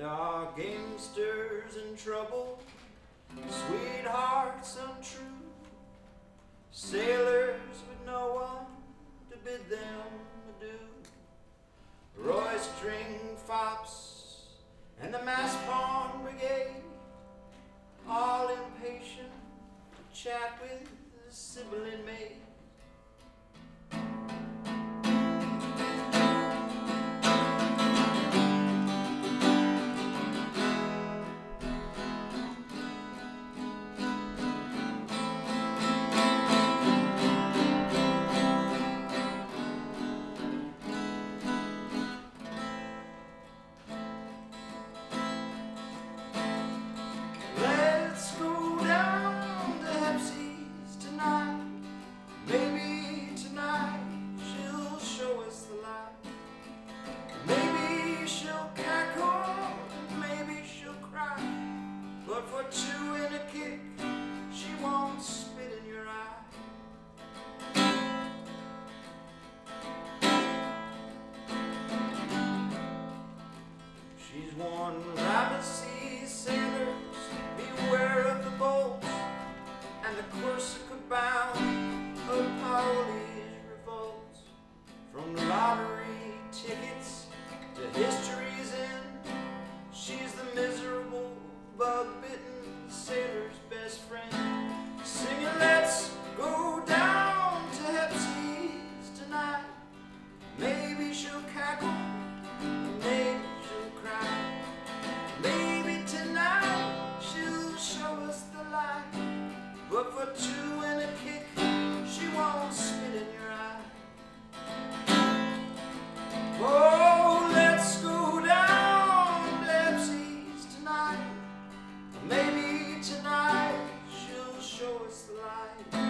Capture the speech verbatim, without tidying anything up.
are gamesters in trouble, sweethearts untrue, sailors with no one to bid them adieu, roistering fops and the mass pawn brigade, all impatient to chat with the sibylline maid. But for two and a kick, she won't spit in your eye. She's worn rapid sea sailors, beware of the bolts, and the Corsica bound of Paoli's revolts. From lottery tickets to history's end, she's the miserable bug-bitten sailor's best friend, singing let's go down to Hepsi's tonight. Maybe she'll cackle, maybe she'll cry, maybe tonight she'll show us the light. But for two and a kick, she won't spit in your eye. Oh, let's go down to Hepsi's tonight. Maybe tonight she'll show us the light.